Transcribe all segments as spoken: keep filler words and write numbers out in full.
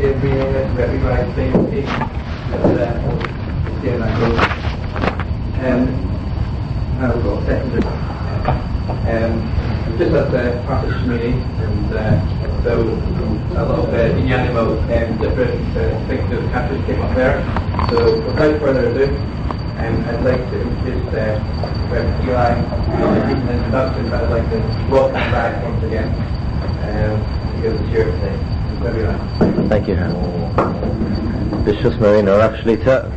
in being able to recognise things in the C N I group. Now we've got a second. Um, just at the Parish meeting, and uh, so a lot of uh, inanimate and different uh, things of captures came up there. So without further ado, um, I'd like to introduce uh, Reverend Eli. Not a recent introduction, but I'd like to welcome back once again um, to give the cheer today. Eli. Thank you, Bishop Marina Rafshlita.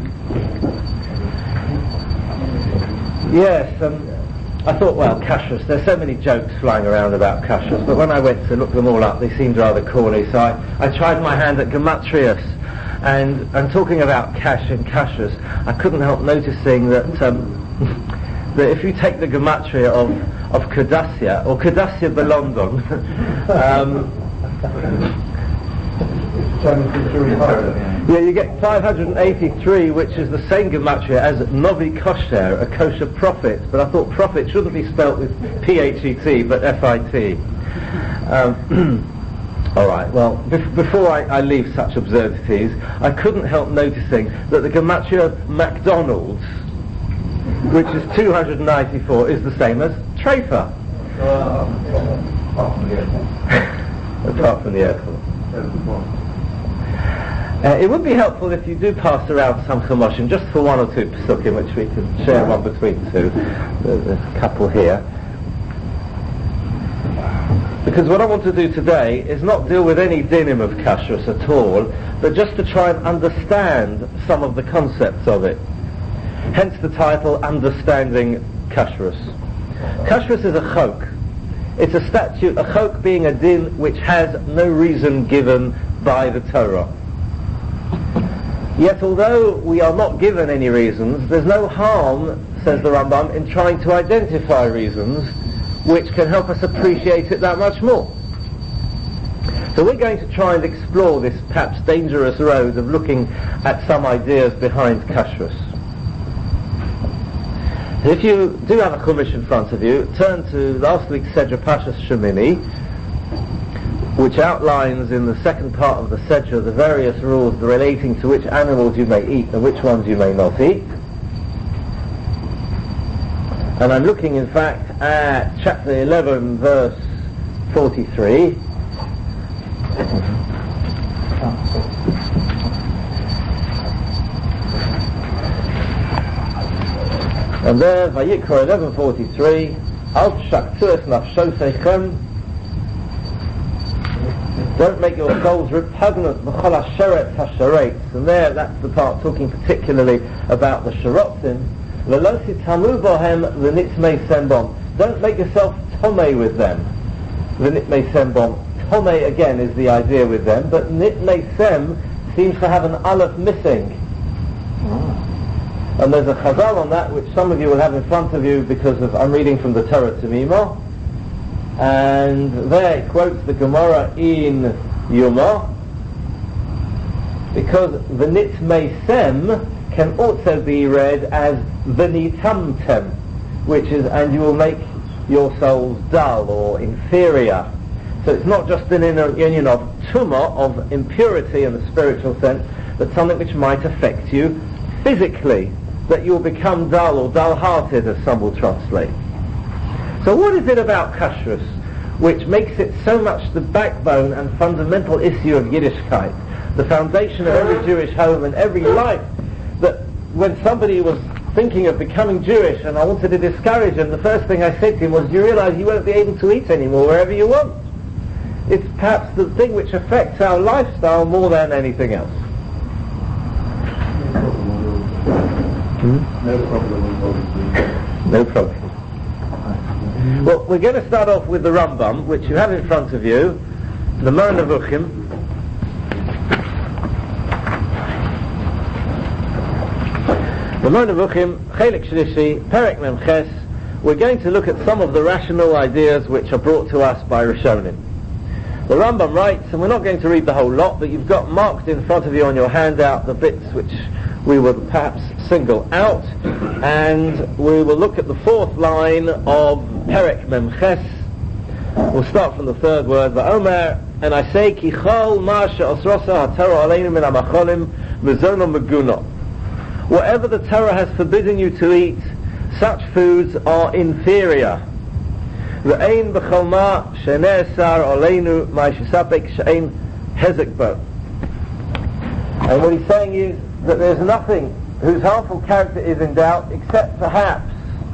Yes, um, I thought, well, kashrus, there's so many jokes flying around about kashrus, but when I went to look them all up, they seemed rather corny, so I, I tried my hand at gematrius, and, and talking about kash and kashrus, I couldn't help noticing that um, that if you take the gematria of, of Kadassia, or Kadassia Belondon, um, yeah, you get five hundred eighty-three, which is the same gematria as Novi Kosher, a kosher prophet. But I thought prophet shouldn't be spelt with P H E T, but F I T. Um, all right. Well, bef- before I, I leave such absurdities, I couldn't help noticing that the gematria of McDonald's, which is two hundred ninety-four, is the same as Trefa. Apart from the earthquake. Uh, it would be helpful if you do pass around some Chumoshim, just for one or two Pesukim, which we can share one between two. There's a couple here. Because what I want to do today is not deal with any dinim of kashrus at all, but just to try and understand some of the concepts of it. Hence the title, Understanding Kashrus. Kashrus is a chok. It's a statute, a chok being a din which has no reason given by the Torah. Yet although we are not given any reasons, there's no harm, says the Rambam, in trying to identify reasons which can help us appreciate it that much more. So we're going to try and explore this perhaps dangerous road of looking at some ideas behind kashrus. If you do have a Chumash in front of you, turn to last week's Sedra Pashas Shemini, which outlines in the second part of the Sedra the various rules relating to which animals you may eat and which ones you may not eat. And I'm looking in fact at chapter eleven verse forty-three. And there, Vayikra eleven forty-three, Al Shaktuas Nafshosechem, don't make your souls repugnant, B'chol HaSheret HaSharetz. And there, that's the part talking particularly about the Sherotzim. V'lo titamu bohem v'nitmei sembom. Don't make yourself tomei with them. V'nitmei sembom. Tomei again is the idea with them, but nitmei sem seems to have an aleph missing. And there's a chazal on that which some of you will have in front of you because of, I'm reading from the Torah Tzimimo. And there it quotes the Gemara in Yuma, because the nitmei sem can also be read as v'nitamtem, which is, and you will make your souls dull or inferior. So it's not just an union of tumah, of impurity in the spiritual sense, but something which might affect you physically, that you'll become dull or dull-hearted, as some will translate. So what is it about kashrus which makes it so much the backbone and fundamental issue of Yiddishkeit, the foundation of every Jewish home and every life, that when somebody was thinking of becoming Jewish and I wanted to discourage him, the first thing I said to him was, do you realize you won't be able to eat anymore wherever you want? It's perhaps the thing which affects our lifestyle more than anything else. Hmm? No problem. No problem. Well, we're going to start off with the Rambam, which you have in front of you, the Moreh Nevuchim. The Moreh Nevuchim, Chelik Shlishi, Perek Mem Ches. We're going to look at some of the rational ideas which are brought to us by Rishonim. The Rambam writes, and we're not going to read the whole lot, but you've got marked in front of you on your handout the bits which we will perhaps single out, and we will look at the fourth line of Perek Mem Ches, We'll start from the third word, Va'omer, and I say, Ki chol ma she'osrosa ha'Torah aleinu min ha'macholim mezono meguno. Whatever the Torah has forbidden you to eat, such foods are inferior. V'ein b'chol ma she'ne'esar aleinu ma shesapek she'ein hezek bo. And what he's saying is that there's nothing whose harmful character is in doubt except perhaps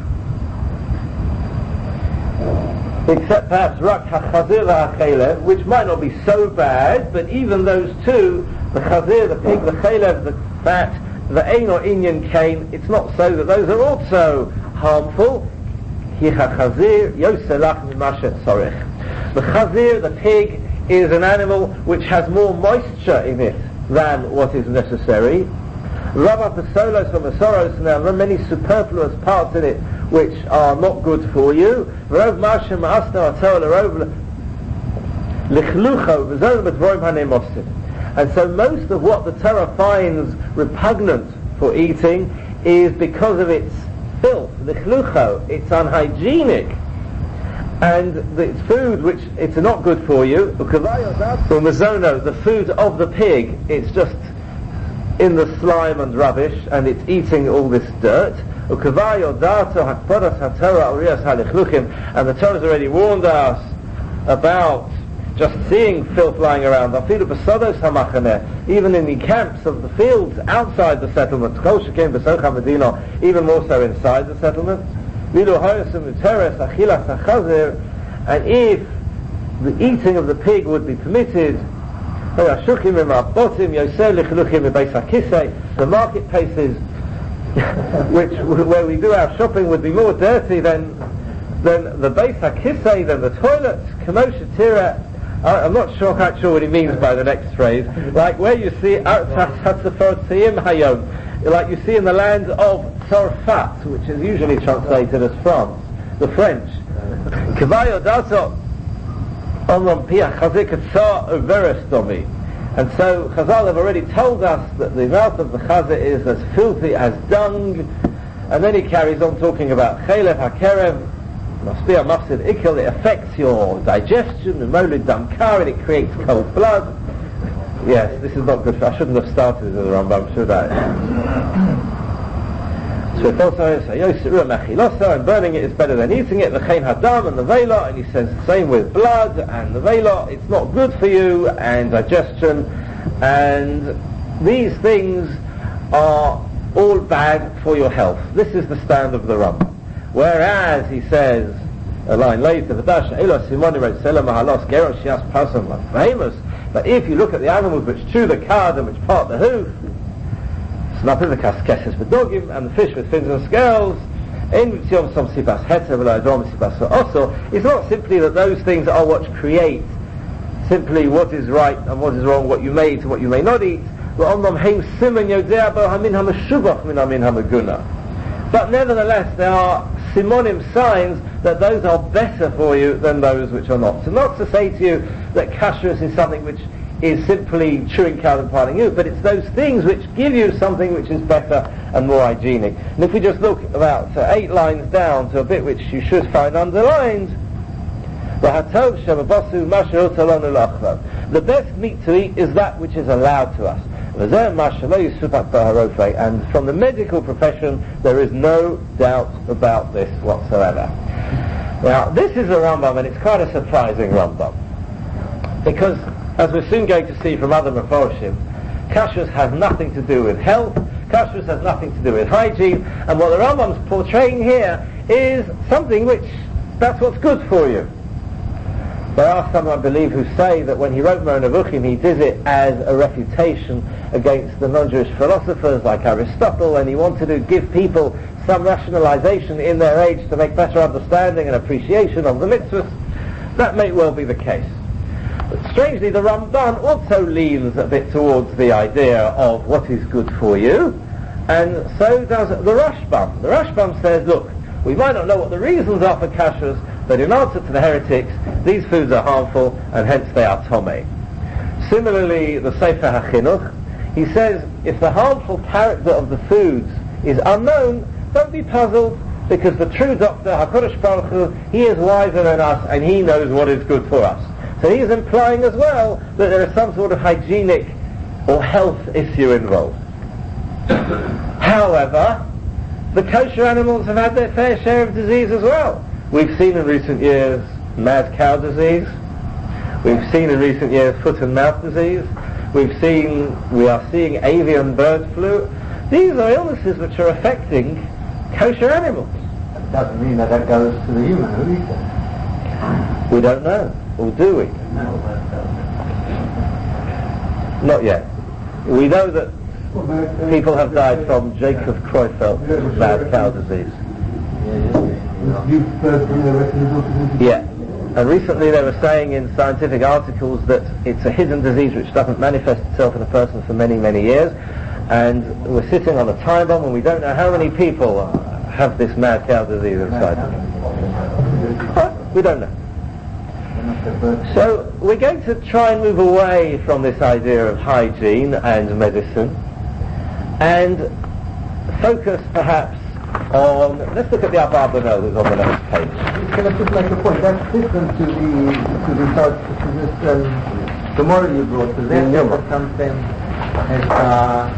except perhaps rak ha'chazir v'ha'chelev, which might not be so bad, but even those two, the chazir, the pig, the chelev, the fat, the ein or inyan kain, it's not so that those are also harmful. Hi ha'chazir yoselach mimashet sorech. The chazir, the pig, is an animal which has more moisture in it than what is necessary. Rava pesolos v'masoros, now there are many superfluous parts in it which are not good for you. And so most of what the Torah finds repugnant for eating is because of its filth, it's unhygienic, and it's food which it's not good for you. The food of the pig, it's just in the slime and rubbish, and it's eating all this dirt. And the Torah has already warned us about just seeing filth lying around. Even in the camps of the fields outside the settlement, even more so inside the settlement. And if the eating of the pig would be permitted, the marketplaces which where we do our shopping would be more dirty than than the Beis HaKisei, than the toilets. Kamosha Tira. I'm not sure quite sure what he means by the next phrase. Like where you see like you see in the land of Tzarfat, which is usually translated as France, the French. And so Chazal have already told us that the mouth of the Chazir is as filthy as dung. And then he carries on talking about Chelev HaKerev, Masbia Mafsid Ikil, it affects your digestion, Molid Damkar, and it creates cold blood. Yes, this is not good. I shouldn't have started with the Rambam, should I? So it also says, and burning it is better than eating it, the Chain Hadam and the Vela, and he says the same with blood and the Vela, it's not good for you, and digestion, and these things are all bad for your health. This is the stand of the Rambam. Whereas he says, a line later, famous, but if you look at the animals which chew the cud and which part the hoof, nothing the kaskesses for dogim, and the fish with fins and scales. It's not simply that those things are what create simply what is right and what is wrong, what you may eat and what you may not eat. But nevertheless there are simonim, signs that those are better for you than those which are not. So not to say to you that kashrus is something which is simply chewing cud and parting you, but it's those things which give you something which is better and more hygienic. And if we just look about uh, eight lines down to a bit which you should find underlined, the best meat to eat is that which is allowed to us. And from the medical profession there is no doubt about this whatsoever. Now this is a Rambam, and it's quite a surprising Rambam, because as we're soon going to see from other Mefarshim, kashrus has nothing to do with health, kashrus has nothing to do with hygiene, and what the Rambam's portraying here is something which, that's what's good for you. There are some, I believe, who say that when he wrote Moreh Nevuchim, he did it as a refutation against the non-Jewish philosophers like Aristotle, and he wanted to give people some rationalization in their age to make better understanding and appreciation of the mitzvahs. That may well be the case. But strangely, the Ramban also leans a bit towards the idea of what is good for you, and so does the Rashbam. The Rashbam says, look, we might not know what the reasons are for kashrus, but in answer to the heretics, these foods are harmful, and hence they are tomei. Similarly, the Sefer HaChinuch, he says, if the harmful character of the foods is unknown, don't be puzzled, Because the true doctor, HaKadosh Baruch Hu, he is wiser than us and he knows what is good for us. So he is implying as well that there is some sort of hygienic or health issue involved. However, the kosher animals have had their fair share of disease as well. We've seen in recent years mad cow disease. We've seen in recent years foot and mouth disease. We've seen, we are seeing avian bird flu. These are illnesses which are affecting kosher animals. That doesn't mean that that goes to the human, who eats it. We don't know, or do we? No, Not yet. We know that people have died from Jacob Creufeld's mad cow disease. Yeah. And recently they were saying in scientific articles that it's a hidden disease which doesn't manifest itself in a person for many, many years. And we're sitting on a time bomb and we don't know how many people have this mad cow disease inside them. We don't know. So we're going to try and move away from this idea of hygiene and medicine and focus perhaps on, let's look at the Abarbanel who's on the next page. Can I just make a point? That's different to the to the thought to this um, the model you brought. Because then there was something as uh,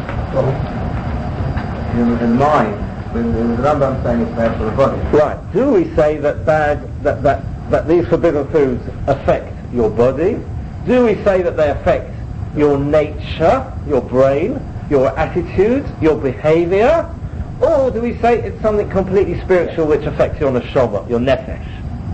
in, in mind. When the Rambam saying it's bad for the body. Right. Do we say that bad that that that these forbidden foods affect your body? Do we say that they affect your nature, your brain, your attitude, your behavior? Or do we say it's something completely spiritual which affects your neshama, your nefesh?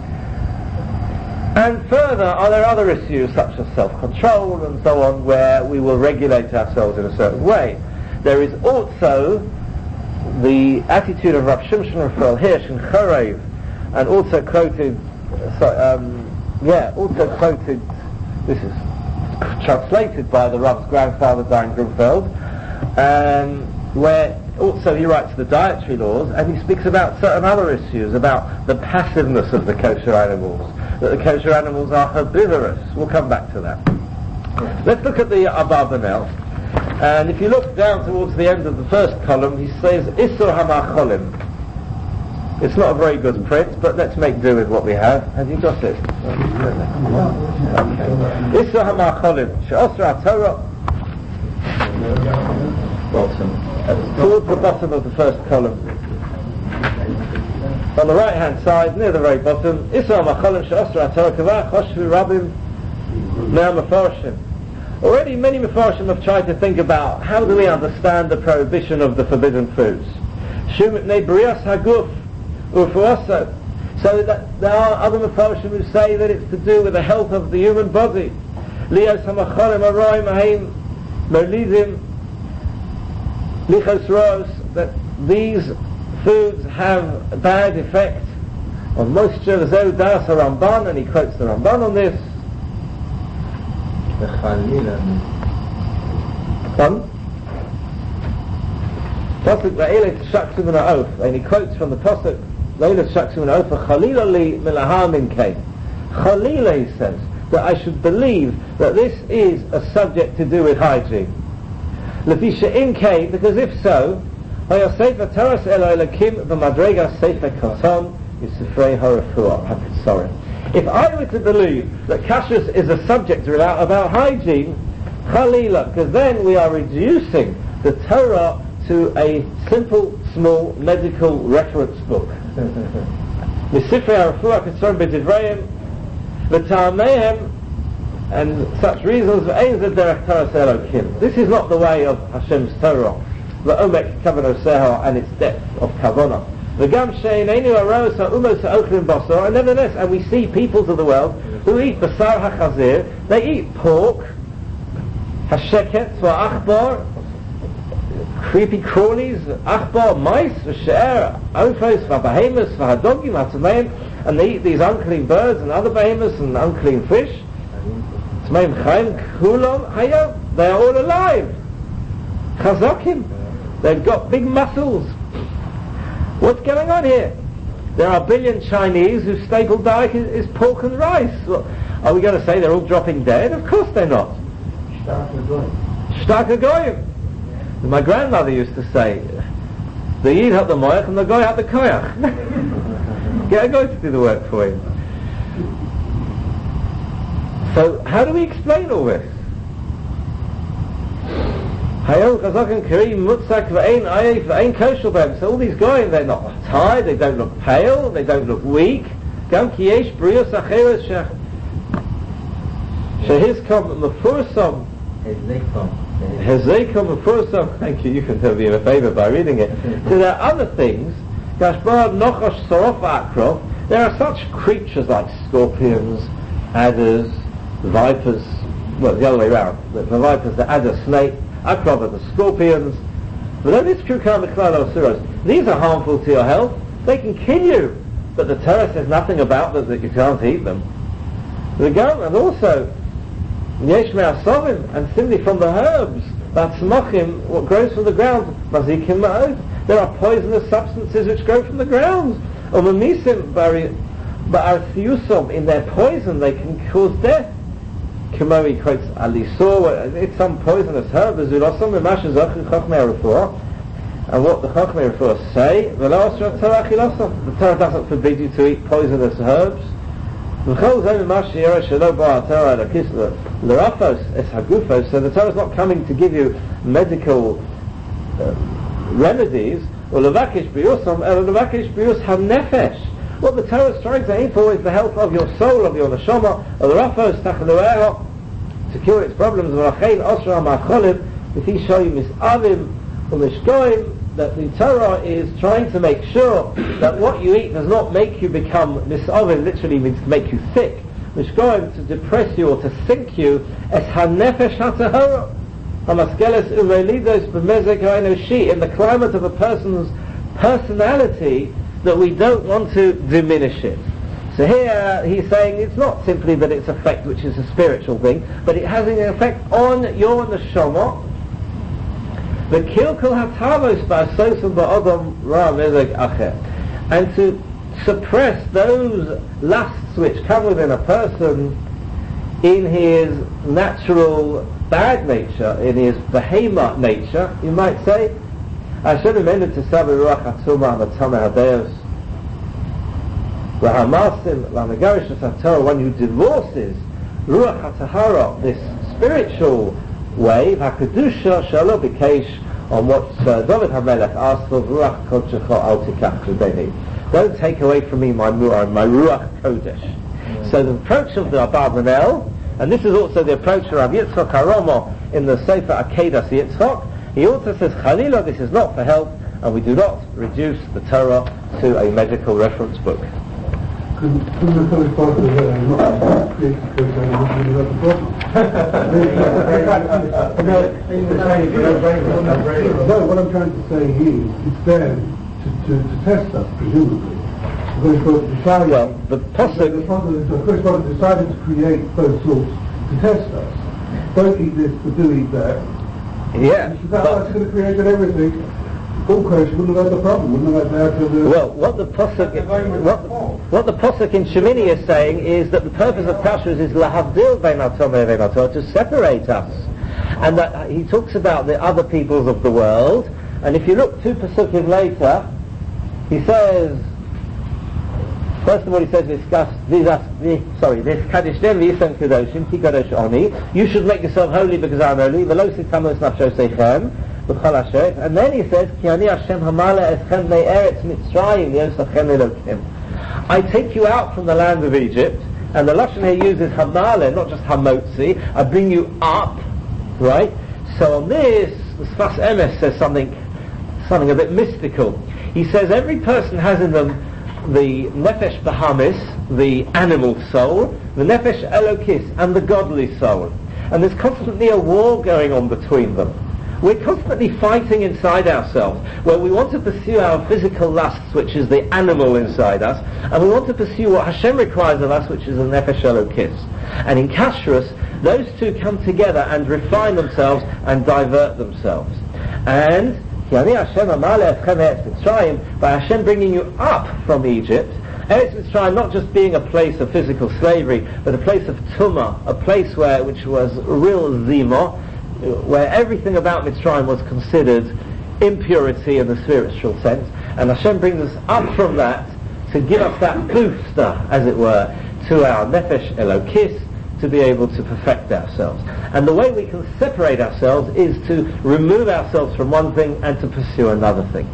And further, are there other issues such as self-control and so on where we will regulate ourselves in a certain way? There is also the attitude of Rav Shimshon Raphael Hirsch and Chorev, and also quoted So, um, yeah, also quoted, this is translated by the Rav's grandfather, Dayan Grunfeld, um, where also he writes the dietary laws, and he speaks about certain other issues, about the passiveness of the kosher animals, that the kosher animals are herbivorous. We'll come back to that. Let's look at the Abarbanel, and if you look down towards the end of the first column, he says, Isur HaMacholim. It's not a very good print, but let's make do with what we have. Have you got it? Isur HaMacholim, She'osra HaTorah. Towards the bottom of the first column. On the right hand side, near the very bottom, Isur HaMacholim, She'osra HaTorah, Kavach, Hoshvi Rabim, Now Mefarshim. Already many Mefarshim have tried to think about how do we understand the prohibition of the forbidden foods. Shumit Nebrias Haguf. Also, so that there are other Mefarshim who say that it's to do with the health of the human body. Lios hamacholim aroim ahim molidim lichos ros, that these foods have a bad effect on moisture. Zeu das Ramban, and he quotes the Ramban on this. Pardon? Pasuk va'elet shaksu min ha'of, and he quotes from the Pasuk Leila shaksu min ha'of, Chalila li milaha min kei. Chalila, he says, that I should believe that this is a subject to do with hygiene. Lefi she'im kei, because if so, haya sefer taras elo elakim v'madrega sefer katon yisifrei ha'refuah. Sorry. If I were to believe that kashrus is a subject about, about hygiene, Chalila, because then we are reducing the Torah to a simple, small medical reference book. Misifrei ha'refuah katzon b'divrayim v'ta'amehem, and such reasons. This is not the way of Hashem's Torah, the omek kavanoseha, and its depth of kavanah. V'gam she'einu aros ha'umos ha'ochlim basar, and nevertheless, and we see peoples of the world who eat basar ha'chazir, they eat pork, ha'sheket v'achbar, creepy crawlies, achbar, mice, v'she'er, ophos, v'abehemoths, v'hadogim, ha'tameim, and they eat these unclean birds and other behemoths and unclean fish. They are all alive. Chazakim. They've got big muscles. What's going on here? There are a billion Chinese whose staple diet is, is pork and rice. Well, are we going to say they're all dropping dead? Of course they're not. Shtak Hagoyim. My grandmother used to say, The Yid had the Moach and the guy had the Koyach. Get a guy to do the work for him. So how do we explain all this? So all these guys, they're not tired, they don't look pale, they don't look weak. Shehizkom Mefursam. Hezekom Mefursam. Thank you, you can do me a favour by reading it. So there are other things. There are such creatures like scorpions, adders, vipers, well, the other way around. The, the vipers, the adder, snake, akrov, the scorpions. But these are harmful to your health. They can kill you. But the Torah says nothing about that, that you can't eat them. The garden, and also, yesh me'asovim, and simply from the herbs, batzmachim, what grows from the ground, mazikim ma'od. There are poisonous substances which grow from the ground. Or mamisim, ba'arthiusom, in their poison they can cause death. Kamari quotes alisor, it's some poisonous herb, and what the Chachmei Refuah say, the Torah doesn't forbid you to eat poisonous herbs. So the Torah is not coming to give you medical uh, remedies. What the Torah is trying to aim for is the health of your soul, of your neshama, of the rafos, to cure its problems. That the Torah is trying to make sure that what you eat does not make you become mis'ovin, literally means to make you sick, mishkoim, to depress you or to sink you, es ha-nefesh ha-tahara, ha-maskeles uvelidos b'mezek ha'enoshi, in the climate of a person's personality, that we don't want to diminish it. So here he's saying it's not simply that it's effect which is a spiritual thing, but it has an effect on your neshama. The kilkul hatavos ba'asosum ba'odom ra mezeg acher, and to suppress those lusts which come within a person in his natural bad nature, in his behemoth nature, you might say. Hashem remembered to saber ruach hatzuma v'tameh hadeos v'hamasim l'megarish haTorah, one who divorces ruach hatahara, this spiritual way, v'hakadusha shalo b'keish, on what uh, David HaMelech asked for, ruach kodesh al tikach l'beini. Don't take away from me my ruach, my ruach kodesh. Mm. So the approach of the Abarbanel, and this is also the approach of Rav Yitzchok HaRomo in the Sefer Akedas Yitzchok, he also says, Chalila, this is not for health, and we do not reduce the Torah to a medical reference book. Couldn't the first part of the not create the case and not really have the problem? No, what I'm trying to say is, it's there to, to, to test us, presumably. Well, the Pasuk... The first part decided to create those sorts to test us. Don't eat this, but do eat that. Yeah. That's going to create everything. All kosher wouldn't have had the problem, wouldn't have had to the... Well, what the Pasuk, what, what the Pasuk in Shemini is saying is that the purpose of kashrus is lahavdil bein hatomei vein hatorah, to separate us. And that he talks about the other peoples of the world, and if you look two Pasukim later, he says, first of all he says, sorry, this Kaddish Den v'yisem kedoshim, ki kadosh oni, you should make yourself holy because I'm holy, v'lo sitamos nafsho seichem, and then he says, Ki ani Hashem hamala eschem bnei eretz Mitzrayim yosachem elokim. I take you out from the land of Egypt, and the Lashon here uses hamala, not just hamotzi, I bring you up, right? So on this, the Sfas Emes says something, something a bit mystical. He says every person has in them the nefesh bahamis, the animal soul, the nefesh elokis, and the godly soul. And there's constantly a war going on between them. We're constantly fighting inside ourselves, where we want to pursue our physical lusts, which is the animal inside us, and we want to pursue what Hashem requires of us, which is the nefesh elokis. And in kashrus, those two come together and refine themselves and divert themselves. And by Hashem bringing you up from Egypt, Eretz Mitzrayim not just being a place of physical slavery, but a place of tumah, a place where which was real zima, where everything about Mitzrayim was considered impurity in the spiritual sense, and Hashem brings us up from that to give us that booster, as it were, to our nefesh elokis, to be able to perfect ourselves. And the way we can separate ourselves is to remove ourselves from one thing and to pursue another thing.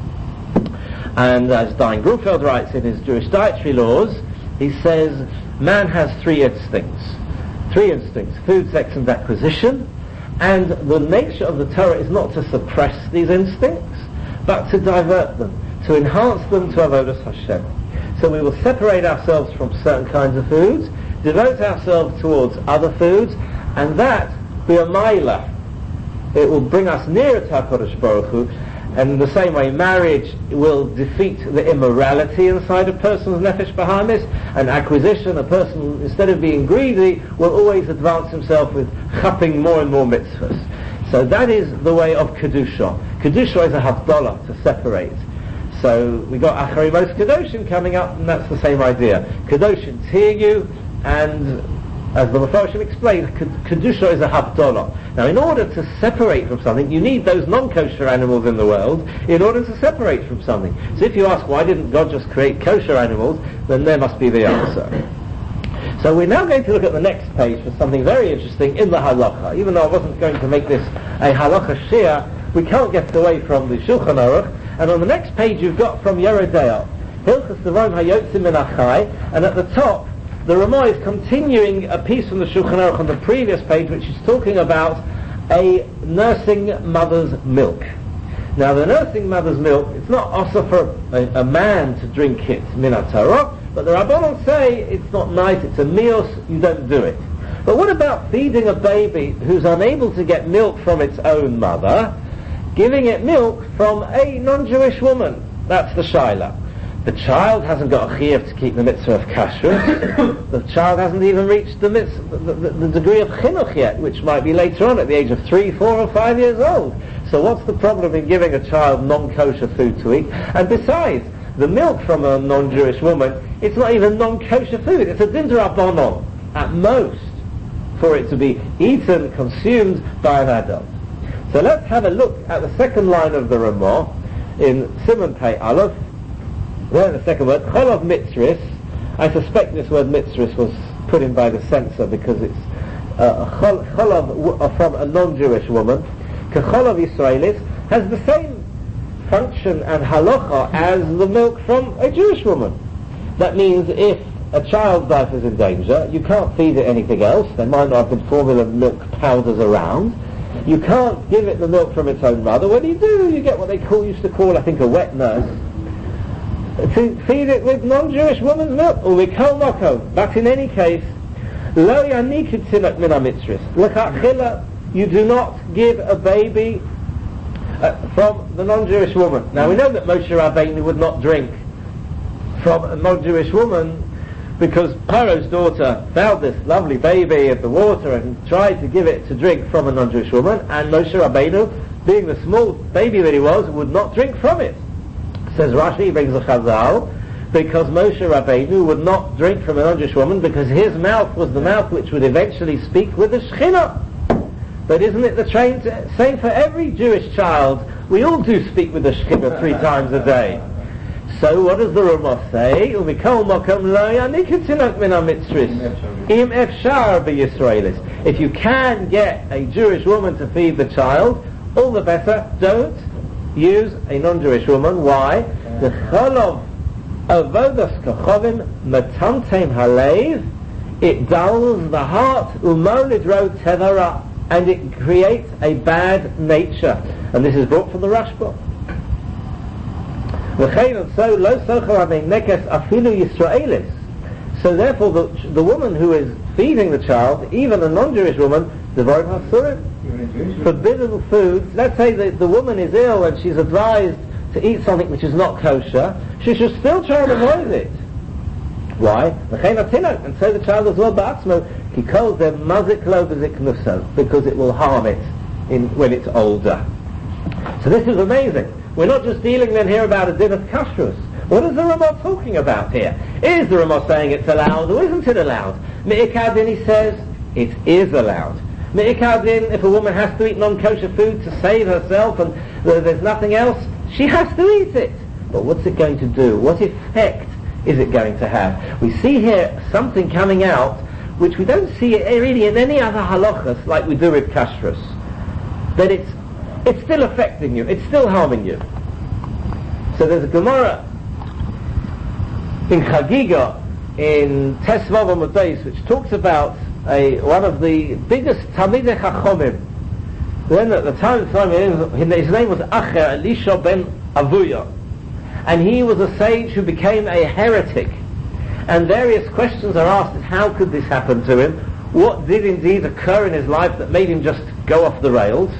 And as Dayan Grunfeld writes in his Jewish dietary laws, he says, man has three instincts. Three instincts: food, sex, and acquisition. And the nature of the Torah is not to suppress these instincts, but to divert them, to enhance them to avodas Hashem. So we will separate ourselves from certain kinds of foods, devote ourselves towards other foods, and that be a maila. It will bring us nearer to HaKadosh Baruch Hu, and in the same way marriage will defeat the immorality inside a person's nefesh bahamis, and acquisition, a person, instead of being greedy, will always advance himself with chapping more and more mitzvahs. So that is the way of Kedusha. Kedusha is a havdalah, to separate. So we got Acharei Mos Kedoshim coming up, and that's the same idea. Kedoshim tiyu, and as the Mefarshim explained, Kedusha is a havdalah. Now, in order to separate from something, you need those non-kosher animals in the world in order to separate from something. So if you ask, why didn't God just create kosher animals, then there must be the answer. So we're now going to look at the next page for something very interesting in the halacha. Even though I wasn't going to make this a halacha shir, we can't get away from the Shulchan Aruch. And on the next page you've got from Yerodea, Hilchos Devarim Hayotzim Min Achai, and at the top the Ramah is continuing a piece from the Shulchan Aruch on the previous page, which is talking about a nursing mother's milk. Now, the nursing mother's milk, it's not also for a, a man to drink it, min haTorah, but the Rabbanon say it's not nice, it's a mios, you don't do it. But what about feeding a baby who's unable to get milk from its own mother, giving it milk from a non-Jewish woman? That's the shaila. The child hasn't got a chiyuv to keep the mitzvah of kashrus. The child hasn't even reached the, mitzvah, the, the, the degree of chinuch yet, which might be later on at the age of three, four or five years old. So what's the problem in giving a child non-kosher food to eat? And besides, the milk from a non-Jewish woman, it's not even non-kosher food. It's a din d'Rabbanan, at most, for it to be eaten, consumed by an adult. So let's have a look at the second line of the Ramah in Siman Pei Aleph. There, the second word, Cholov Mitzris. I suspect this word Mitzris was put in by the censor because it's uh, Cholov w- from a non-Jewish woman. Kecholov Yisraelis has the same function and halacha as the milk from a Jewish woman. That means if a child's life is in danger, you can't feed it anything else. There might not have been formula milk powders around. You can't give it the milk from its own mother. What do you do? You get what they call, used to call, I think, a wet nurse, to feed it with non-Jewish woman's milk, or with kol makom. But in any case, lo yanikid tinok min ha-mitzris. L'chachila, you do not give a baby uh, from the non-Jewish woman. Now we know that Moshe Rabbeinu would not drink from a non-Jewish woman because Paro's daughter found this lovely baby at the water and tried to give it to drink from a non-Jewish woman, and Moshe Rabbeinu, being the small baby that he was, would not drink from it. Says Rashi, he brings a chazal, because Moshe Rabbeinu would not drink from a non-Jewish woman because his mouth was the mouth which would eventually speak with the Shekhinah. But isn't it the train to, same for every Jewish child? We all do speak with the Shekhinah three times a day. So what does the Ramah say? Umikol makom lo yanikid tinok min ha-mitzris im efshar b'Yisraelis. If you can get a Jewish woman to feed the child, all the better. Don't use a non-Jewish woman. Why? The cholov avodas kachovim matantem halev. It dulls the heart, umolid ro tevara, and it creates a bad nature. And this is brought from the Rashba. So therefore the, the woman who is feeding the child, even a non-Jewish woman, forbidden foods, let's say that the woman is ill and she's advised to eat something which is not kosher, she should still try and avoid it. Why? And so the child as well, he calls them mazik lo b'ziknuso, because it will harm it in, when it's older. So this is amazing. We're not just dealing then here about a din of kashrus. What is the Ramah talking about here? Is the Ramah saying it's allowed or isn't it allowed? Me'ikad, then he says it is allowed. Me'ikar din, if a woman has to eat non-kosher food to save herself and there's nothing else, she has to eat it. But what's it going to do? What effect is it going to have? We see here something coming out which we don't see it really in any other halachas like we do with kashrus. That it's it's still affecting you, it's still harming you. So there's a Gemara in Chagiga in Tesvav Amudais which talks about a one of the biggest Talmidei Chachomim. Then at the time of time his name was Acher Elisha ben Avuya, and he was a sage who became a heretic. And various questions are asked: how could this happen to him? What did indeed occur in his life that made him just go off the rails?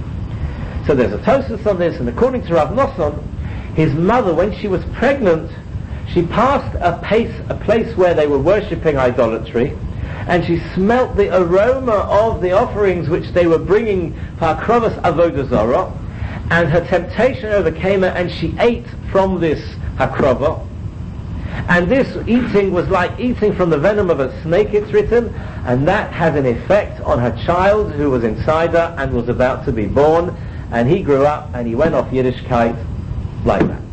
So there's a Tosfos on this, and according to Rav Nosson, his mother, when she was pregnant, she passed a place, a place where they were worshipping idolatry, and she smelt the aroma of the offerings which they were bringing for Hakrovas Avodah Zarah, and her temptation overcame her, and she ate from this Hakrova. And this eating was like eating from the venom of a snake, it's written, and that had an effect on her child who was inside her and was about to be born, and he grew up and he went off Yiddishkeit like that.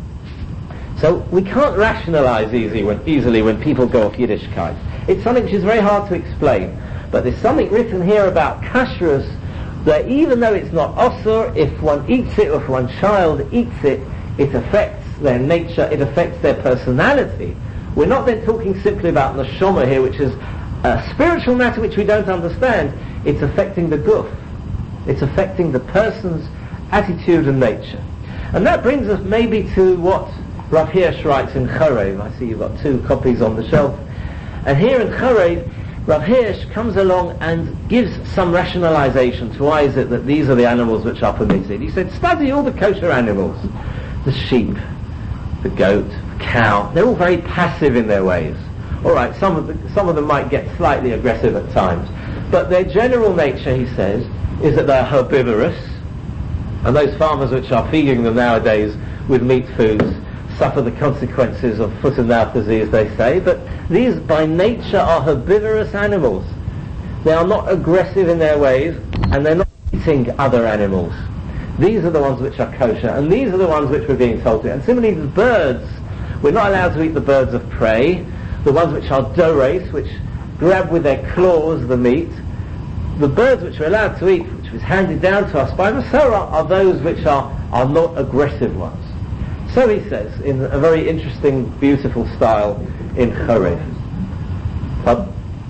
So we can't rationalize easy when, easily when people go off Yiddishkeit. It's something which is very hard to explain, but there's something written here about kashrus that even though it's not osur, if one eats it or if one child eats it, it affects their nature, it affects their personality. We're not then talking simply about neshama here, which is a spiritual matter which we don't understand. It's affecting the guf. It's affecting the person's attitude and nature. And that brings us maybe to what Rav Hirsch writes in Chorev. I see you've got two copies on the shelf. And here in Chorev, Rav Hirsch comes along and gives some rationalization to why is it that these are the animals which are permitted. He said, study all the kosher animals. The sheep, the goat, the cow, they're all very passive in their ways. Alright, some of the, some of them might get slightly aggressive at times, but their general nature, he says, is that they're herbivorous, and those farmers which are feeding them nowadays with meat foods suffer the consequences of foot and mouth disease, they say, but these by nature are herbivorous animals. They are not aggressive in their ways, and they're not eating other animals. These are the ones which are kosher, and these are the ones which we're being told to. And similarly, the birds, we're not allowed to eat the birds of prey, the ones which are dores, which grab with their claws the meat. The birds which we're allowed to eat, which was handed down to us by Masorah, are those which are, are not aggressive ones. So he says, in a very interesting, beautiful style in Chorev. Pardon?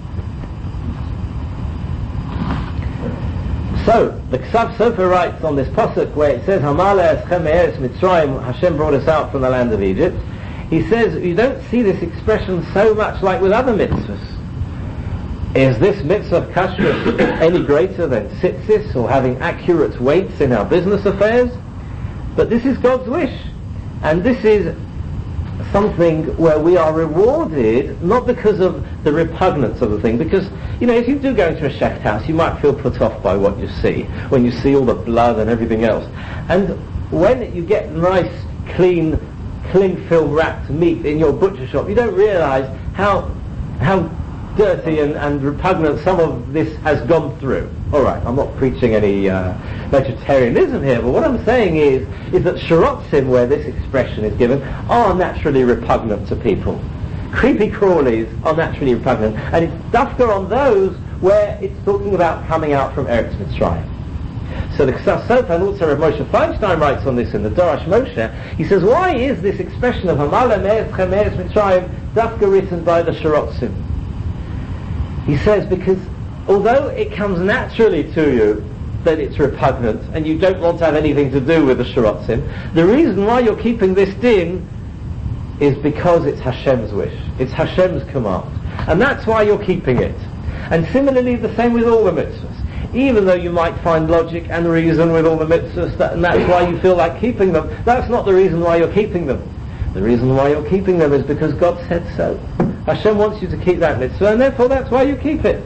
So, the Ksav Sofer writes on this pasuk where it says, Hamala eschem me'eretz Mitzrayim, Hashem brought us out from the land of Egypt. He says, you don't see this expression so much like with other mitzvahs. Is this mitzvah of kashrus any greater than tzitzis or having accurate weights in our business affairs? But this is God's wish. And this is something where we are rewarded not because of the repugnance of the thing, because you know if you do go into a shecht house you might feel put off by what you see when you see all the blood and everything else, and when you get nice clean cling film wrapped meat in your butcher shop you don't realise how how dirty and, and repugnant some of this has gone through. Alright, I'm not preaching any uh, vegetarianism here, but what I'm saying is is that shirotzim, where this expression is given, are naturally repugnant to people. Creepy crawlies are naturally repugnant, and it's dafka on those where it's talking about coming out from Eretz Mitzrayim. So the Ksav Sofer, and also Rav Moshe Feinstein writes on this in the Dorash Moshe, he says, why is this expression of Hamala me'eschem Eretz Mitzrayim dafka written by the shirotzim? He says because although it comes naturally to you that it's repugnant and you don't want to have anything to do with the shirotzim, the reason why you're keeping this din is because it's Hashem's wish. It's Hashem's command. And that's why you're keeping it. And similarly the same with all the mitzvahs. Even though you might find logic and reason with all the mitzvahs that, and that's why you feel like keeping them, that's not the reason why you're keeping them. The reason why you're keeping them is because God said so. Hashem wants you to keep that mitzvah, and therefore that's why you keep it.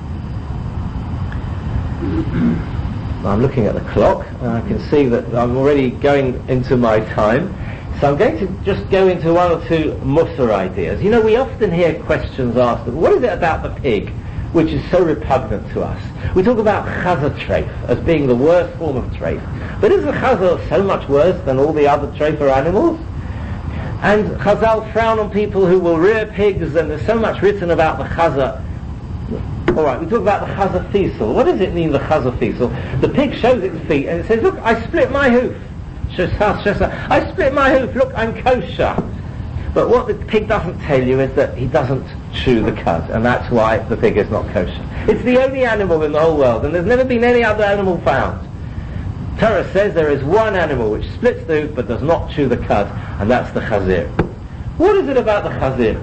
I'm looking at the clock, and I can see that I'm already going into my time. So I'm going to just go into one or two Musar ideas. You know, we often hear questions asked, what is it about the pig which is so repugnant to us. We talk about chaza treif as being the worst form of treif. But is the chaza so much worse than all the other treifer animals? And Chazal frown on people who will rear pigs, and there's so much written about the chaza. Alright, we talk about the chaza fisel. What does it mean, the chaza fisel? The pig shows its feet and it says, look, I split my hoof. I split my hoof, look, I'm kosher. But what the pig doesn't tell you is that he doesn't chew the cud, and that's why the pig is not kosher. It's the only animal in the whole world, and there's never been any other animal found. Torah says there is one animal which splits the hoof but does not chew the cud, and that's the chazir. What is it about the chazir?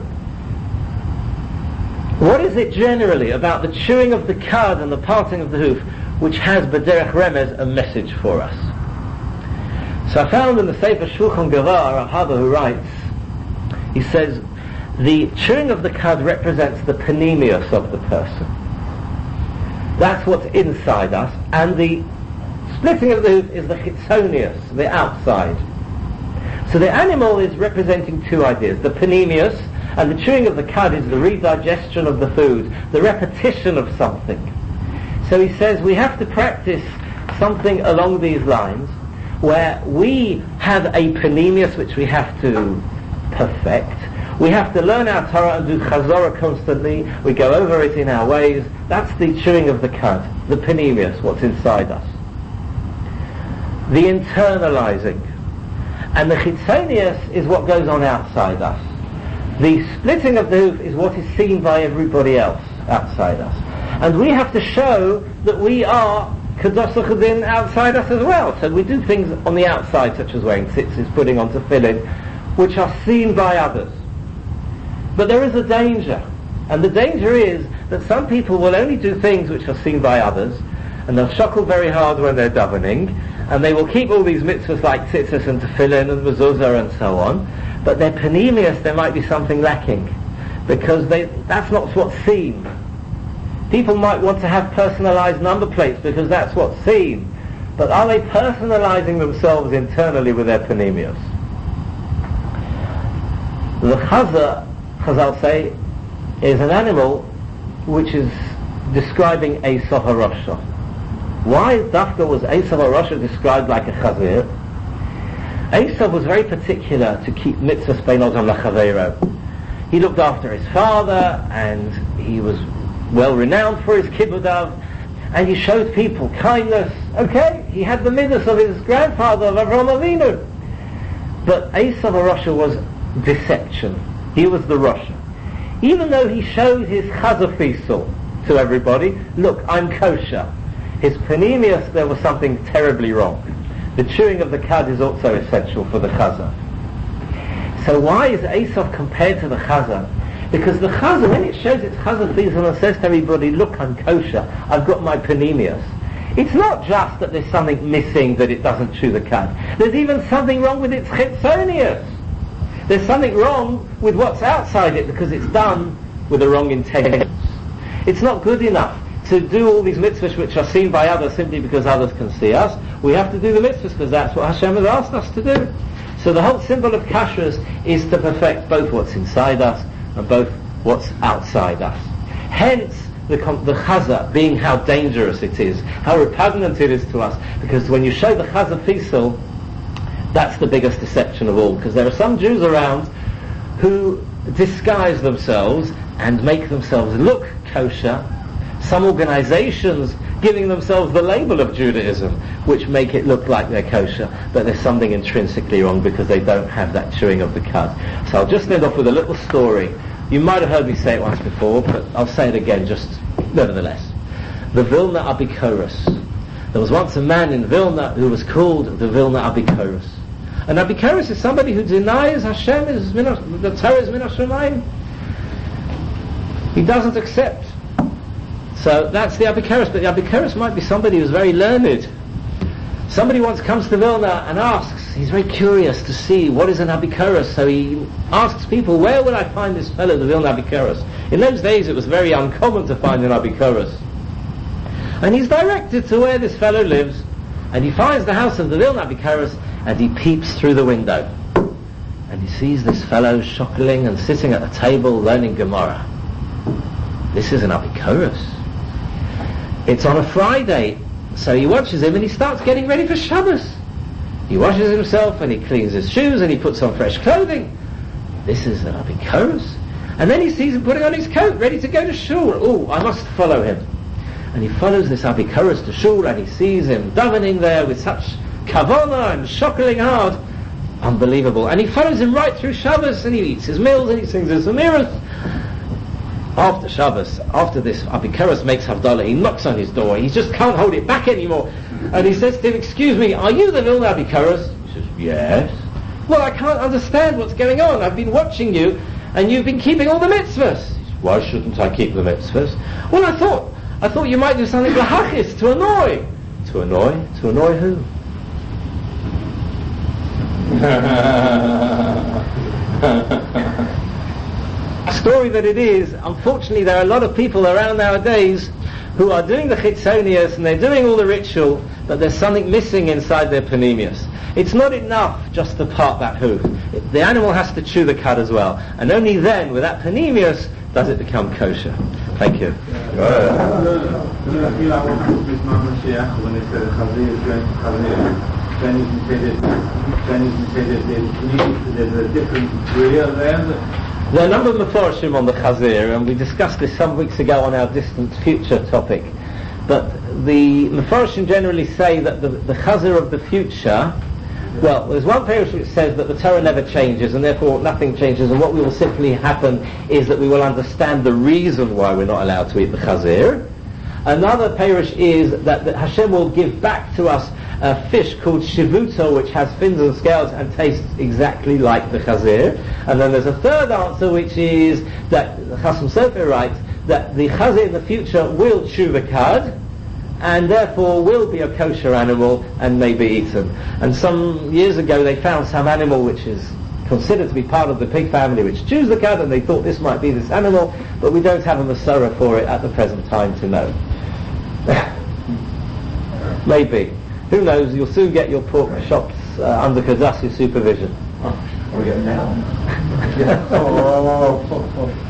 What is it generally about the chewing of the cud and the parting of the hoof which has b'derech remez a message for us? So I found in the Sefer Shulchan Gavar, Rahava, who writes, he says, the chewing of the cud represents the panemius of the person. That's what's inside us, and the splitting of the hoof is the chitzonius, the outside. So the animal is representing two ideas, the panemius, and the chewing of the cud is the redigestion of the food, the repetition of something. So he says we have to practice something along these lines, where we have a panemius which we have to perfect. We have to learn our Torah and do chazorah constantly. We go over it in our ways. That's the chewing of the cud, the panemius, what's inside us. The internalizing. And the chitzonius is what goes on outside us. The splitting of the hoof is what is seen by everybody else outside us. And we have to show that we are kadosh chadin outside us as well. So we do things on the outside, such as wearing tzitzis, putting on tefillin, which are seen by others. But there is a danger. And the danger is that some people will only do things which are seen by others, and they'll shuckle very hard when they're davening, and they will keep all these mitzvahs like tzitzis and tefillin and mezuzah and so on, but their panemius, there might be something lacking, because they, that's not what's seen. People might want to have personalized number plates because that's what's seen, but are they personalizing themselves internally with their panemius? The chaza, Chazal say, is an animal which is describing Esav HaRasha. Why Dafka was Esav HaRasha described like a chazir? Esav was very particular to keep mitzvahs bein odom lachaveiro. He looked after his father, and he was well renowned for his kibbudav, and he showed people kindness. Okay, he had the midas of his grandfather, of Avraham Avinu. But Esav HaRasha was deception. He was the Rasha. Even though he showed his chaza fisel to everybody, look, I'm kosher, his panemius, there was something terribly wrong. The chewing of the cud is also essential for the chaza. So why is Esav compared to the chaza? Because the chaza, when it shows its chaza fisel and says to everybody, look, I'm kosher, I've got my panemius, it's not just that there's something missing, that it doesn't chew the cud. There's even something wrong with its chitzonius. There's something wrong with what's outside it because it's done with the wrong intentions. It's not good enough to do all these mitzvahs which are seen by others simply because others can see us. We have to do the mitzvahs because that's what Hashem has asked us to do. So the whole symbol of kashrus is to perfect both what's inside us and both what's outside us. Hence the, the chaza being how dangerous it is, how repugnant it is to us, because when you show the chaza fisel, that's the biggest deception of all, because there are some Jews around who disguise themselves and make themselves look kosher, some organizations giving themselves the label of Judaism, which make it look like they're kosher, but there's something intrinsically wrong because they don't have that chewing of the cud. So I'll just end off with a little story. You might have heard me say it once before, but I'll say it again just nevertheless. The Vilna Abikoros. There was once a man in Vilna who was called the Vilna Abikoros. And Abikoros is somebody who denies Hashem is the Torah is min hashamayim. He doesn't accept. So that's the Abikoros, but the Abikoros might be somebody who's very learned. Somebody once comes to Vilna and asks, he's very curious to see what is an Abikoros, so he asks people, where would I find this fellow, the Vilna Abikoros? In those days it was very uncommon to find an Abikoros. And he's directed to where this fellow lives, and he finds the house of the Vilna Abikoros, and he peeps through the window. And he sees this fellow shockling and sitting at a table learning Gemara. this is an Apikoros. It's on a Friday, so he watches him and he starts getting ready for Shabbos. He washes himself and he cleans his shoes and he puts on fresh clothing. This is an Apikoros. And then he sees him putting on his coat, ready to go to shul. Oh, I must follow him. And he follows this Apikoros to shul and he sees him davening there with such kavanah and shockling hard. Unbelievable. And he follows him right through Shabbos and he eats his meals and he sings his Amiras. After Shabbos, after this Apikoros makes Havdalah, he knocks on his door. He just can't hold it back anymore. And he says to him, excuse me, are you the Vilna Apikoros? He says, yes. Well, I can't understand what's going on. I've been watching you and you've been keeping all the mitzvahs. He says, why shouldn't I keep the mitzvahs? Well, I thought, I thought you might do something lahachis, to annoy. To annoy? To annoy who? Story that it is, unfortunately there are a lot of people around nowadays who are doing the chitzonius and they're doing all the ritual, but there's something missing inside their panemius. It's not enough just to part that hoof. The animal has to chew the cud as well, and only then, with that panemius, does it become kosher. Thank you. When it says Chazir is going to Chazir, then you can say that, then you can say that there's a different real there. There are a number of Meforshim on the Chazir, and we discussed this some weeks ago on our distant future topic. But the Meforshim generally say that the, the Chazir of the future, well, there's one parish which says that the Torah never changes, and therefore nothing changes, and what will simply happen is that we will understand the reason why we're not allowed to eat the Chazir. Another parish is that, that Hashem will give back to us a fish called shivuto, which has fins and scales and tastes exactly like the chazir. And then there's a third answer, which is that Chasam Sofer writes that the chazir in the future will chew the cud, and therefore will be a kosher animal and may be eaten. And some years ago they found some animal which is considered to be part of the pig family which chews the cud, and they thought this might be this animal, but we don't have a Masorah for it at the present time to know. Maybe. Who knows, you'll soon get your pork shops uh, under Kadasi supervision. Oh, are we getting now? Yeah. oh, oh, oh, oh, oh.